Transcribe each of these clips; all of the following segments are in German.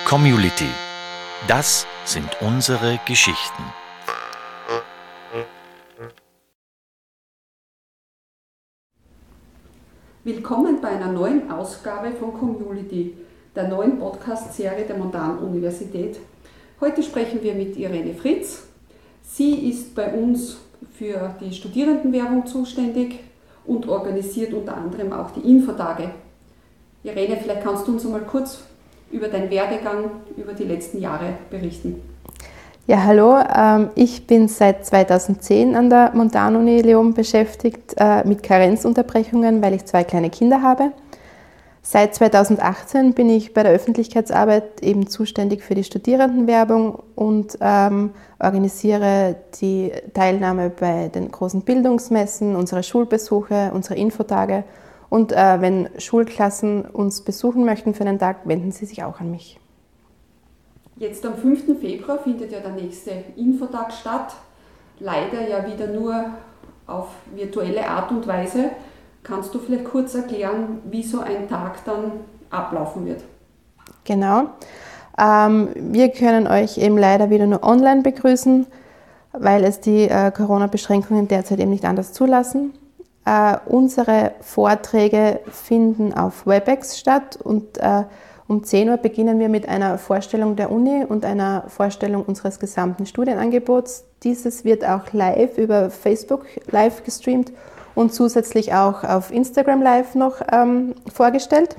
Community. Das sind unsere Geschichten. Willkommen bei einer neuen Ausgabe von Community, der neuen Podcast-Serie der Montanuniversität. Heute sprechen wir mit Irene Fritz. Sie ist bei uns für die Studierendenwerbung zuständig und organisiert unter anderem auch die Infotage. Irene, vielleicht kannst du uns mal kurz über deinen Werdegang über die letzten Jahre berichten. Ja, hallo, ich bin seit 2010 an der Montanuni Leoben beschäftigt mit Karenzunterbrechungen, weil ich 2 kleine Kinder habe. Seit 2018 bin ich bei der Öffentlichkeitsarbeit eben zuständig für die Studierendenwerbung und organisiere die Teilnahme bei den großen Bildungsmessen, unsere Schulbesuche, unsere Infotage. Und wenn Schulklassen uns besuchen möchten für einen Tag, wenden sie sich auch an mich. Jetzt am 5. Februar findet ja der nächste Infotag statt. Leider ja wieder nur auf virtuelle Art und Weise. Kannst du vielleicht kurz erklären, wie so ein Tag dann ablaufen wird? Genau. Wir können euch eben leider wieder nur online begrüßen, weil es die Corona-Beschränkungen derzeit eben nicht anders zulassen. Unsere Vorträge finden auf WebEx statt und um 10 Uhr beginnen wir mit einer Vorstellung der Uni und einer Vorstellung unseres gesamten Studienangebots. Dieses wird auch live über Facebook live gestreamt und zusätzlich auch auf Instagram live noch vorgestellt.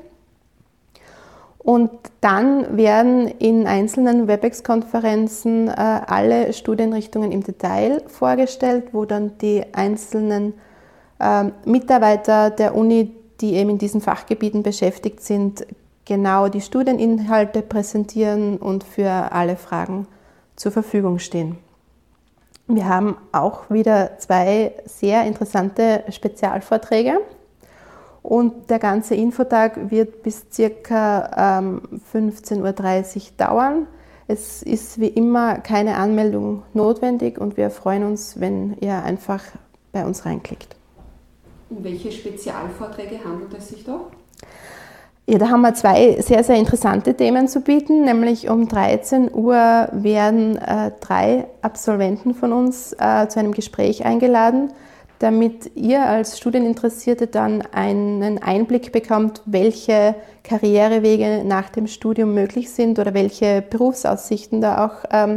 Und dann werden in einzelnen WebEx-Konferenzen alle Studienrichtungen im Detail vorgestellt, wo dann die einzelnen Mitarbeiter der Uni, die eben in diesen Fachgebieten beschäftigt sind, genau die Studieninhalte präsentieren und für alle Fragen zur Verfügung stehen. Wir haben auch wieder 2 sehr interessante Spezialvorträge und der ganze Infotag wird bis ca. 15:30 Uhr dauern. Es ist wie immer keine Anmeldung notwendig und wir freuen uns, wenn ihr einfach bei uns reinklickt. Um welche Spezialvorträge handelt es sich da? Ja, da haben wir 2 sehr, sehr interessante Themen zu bieten, nämlich um 13 Uhr werden 3 Absolventen von uns zu einem Gespräch eingeladen, damit ihr als Studieninteressierte dann einen Einblick bekommt, welche Karrierewege nach dem Studium möglich sind oder welche Berufsaussichten da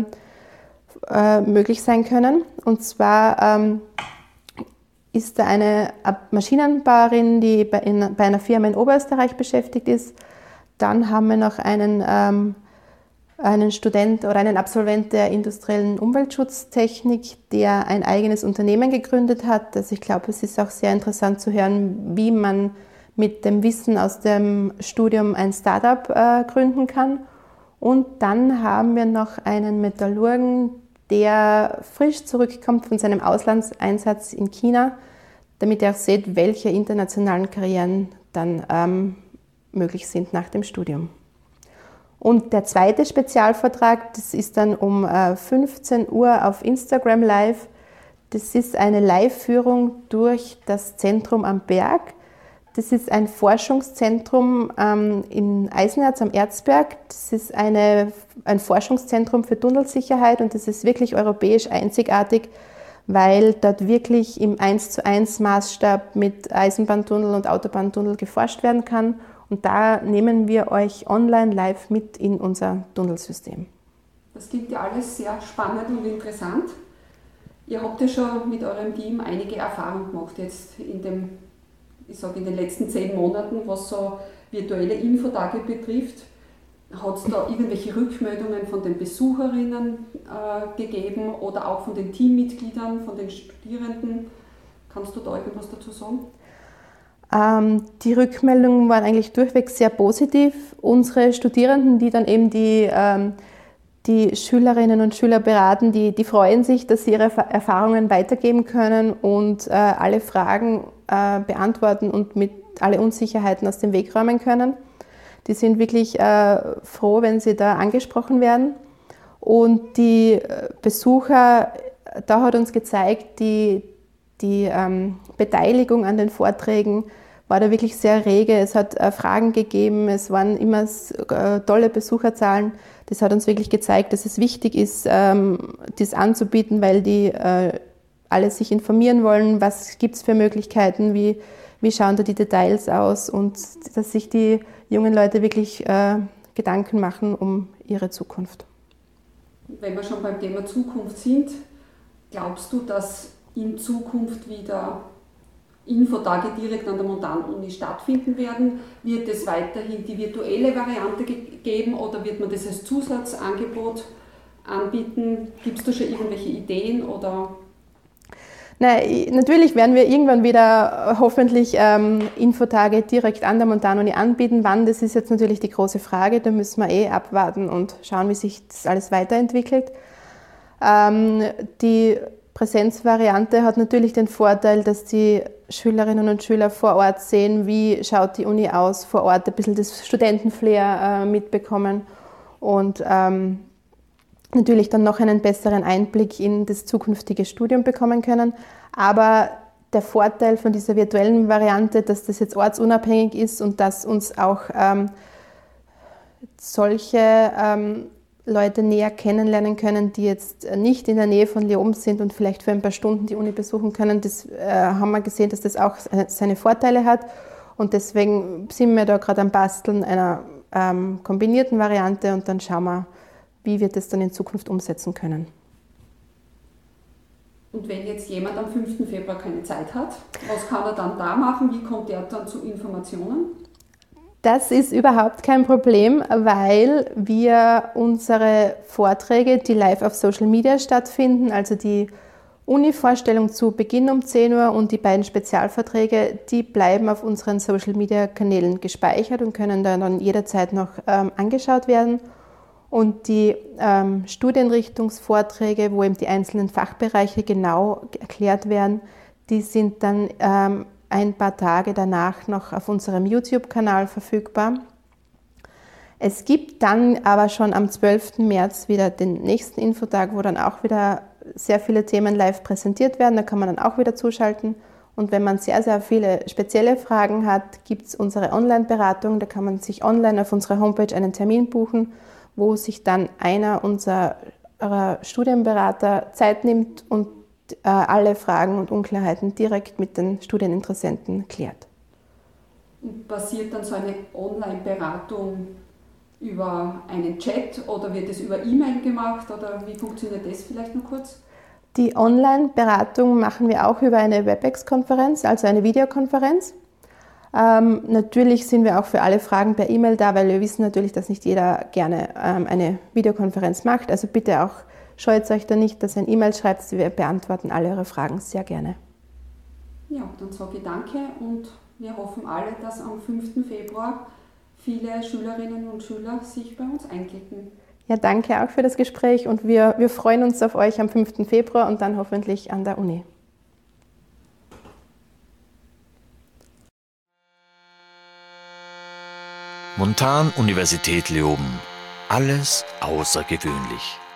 auch möglich sein können. Und zwar ist da eine Maschinenbauerin, die bei einer Firma in Oberösterreich beschäftigt ist. Dann haben wir noch einen Student oder einen Absolvent der industriellen Umweltschutztechnik, der ein eigenes Unternehmen gegründet hat. Also ich glaube, es ist auch sehr interessant zu hören, wie man mit dem Wissen aus dem Studium ein Startup gründen kann. Und dann haben wir noch einen Metallurgen, der frisch zurückkommt von seinem Auslandseinsatz in China, damit ihr auch seht, welche internationalen Karrieren dann möglich sind nach dem Studium. Und der zweite Spezialvortrag, das ist dann um 15 Uhr auf Instagram live. Das ist eine Live-Führung durch das Zentrum am Berg. Das ist ein Forschungszentrum in Eisenerz am Erzberg. Das ist ein Forschungszentrum für Tunnelsicherheit und das ist wirklich europäisch einzigartig, weil dort wirklich im 1:1 Maßstab mit Eisenbahntunnel und Autobahntunnel geforscht werden kann. Und da nehmen wir euch online live mit in unser Tunnelsystem. Das klingt ja alles sehr spannend und interessant. Ihr habt ja schon mit eurem Team einige Erfahrungen gemacht jetzt in den letzten 10 Monaten, was so virtuelle Infotage betrifft. Hat es da irgendwelche Rückmeldungen von den Besucherinnen gegeben oder auch von den Teammitgliedern, von den Studierenden? Kannst du da irgendwas dazu sagen? Die Rückmeldungen waren eigentlich durchweg sehr positiv. Unsere Studierenden, die dann eben die Schülerinnen und Schüler beraten, die freuen sich, dass sie ihre Erfahrungen weitergeben können und alle Fragen beantworten und mit alle Unsicherheiten aus dem Weg räumen können. Die sind wirklich froh, wenn sie da angesprochen werden. Und die Besucher, da hat uns gezeigt, die Beteiligung an den Vorträgen war da wirklich sehr rege. Es hat Fragen gegeben, es waren immer tolle Besucherzahlen. Das hat uns wirklich gezeigt, dass es wichtig ist, das anzubieten, weil die alle sich informieren wollen, was gibt es für Möglichkeiten, wie schauen da die Details aus und dass sich die jungen Leute wirklich Gedanken machen um ihre Zukunft. Wenn wir schon beim Thema Zukunft sind, glaubst du, dass in Zukunft wieder Infotage direkt an der Montanuni stattfinden werden? Wird es weiterhin die virtuelle Variante geben oder wird man das als Zusatzangebot anbieten? Gibt es da schon irgendwelche Ideen oder? Nein, natürlich werden wir irgendwann wieder hoffentlich Infotage direkt an der Montanuni anbieten. Wann, das ist jetzt natürlich die große Frage. Da müssen wir abwarten und schauen, wie sich das alles weiterentwickelt. Die Präsenzvariante hat natürlich den Vorteil, dass die Schülerinnen und Schüler vor Ort sehen, wie schaut die Uni aus, vor Ort ein bisschen das Studentenflair mitbekommen und natürlich dann noch einen besseren Einblick in das zukünftige Studium bekommen können. Aber der Vorteil von dieser virtuellen Variante, dass das jetzt ortsunabhängig ist und dass uns auch solche Leute näher kennenlernen können, die jetzt nicht in der Nähe von Leoben sind und vielleicht für ein paar Stunden die Uni besuchen können, das haben wir gesehen, dass das auch seine Vorteile hat. Und deswegen sind wir da gerade am Basteln einer kombinierten Variante und dann schauen wir, wie wir das dann in Zukunft umsetzen können. Und wenn jetzt jemand am 5. Februar keine Zeit hat, was kann er dann da machen? Wie kommt er dann zu Informationen? Das ist überhaupt kein Problem, weil wir unsere Vorträge, die live auf Social Media stattfinden, also die Uni-Vorstellung zu Beginn um 10 Uhr und die beiden Spezialvorträge, die bleiben auf unseren Social Media Kanälen gespeichert und können dann jederzeit noch angeschaut werden. Und die Studienrichtungsvorträge, wo eben die einzelnen Fachbereiche genau erklärt werden, die sind dann ein paar Tage danach noch auf unserem YouTube-Kanal verfügbar. Es gibt dann aber schon am 12. März wieder den nächsten Infotag, wo dann auch wieder sehr viele Themen live präsentiert werden. Da kann man dann auch wieder zuschalten. Und wenn man sehr, sehr viele spezielle Fragen hat, gibt es unsere Online-Beratung. Da kann man sich online auf unserer Homepage einen Termin buchen, wo sich dann einer unserer Studienberater Zeit nimmt und alle Fragen und Unklarheiten direkt mit den Studieninteressenten klärt. Und passiert dann so eine Online-Beratung über einen Chat oder wird es über E-Mail gemacht oder wie funktioniert das vielleicht noch kurz? Die Online-Beratung machen wir auch über eine WebEx-Konferenz, also eine Videokonferenz. Natürlich sind wir auch für alle Fragen per E-Mail da, weil wir wissen natürlich, dass nicht jeder gerne eine Videokonferenz macht. Also bitte auch scheut euch da nicht, dass ihr ein E-Mail schreibt. Wir beantworten alle eure Fragen sehr gerne. Ja, dann sage ich danke und wir hoffen alle, dass am 5. Februar viele Schülerinnen und Schüler sich bei uns einklicken. Ja, danke auch für das Gespräch und wir freuen uns auf euch am 5. Februar und dann hoffentlich an der Uni. Montan-Universität Leoben. Alles außergewöhnlich.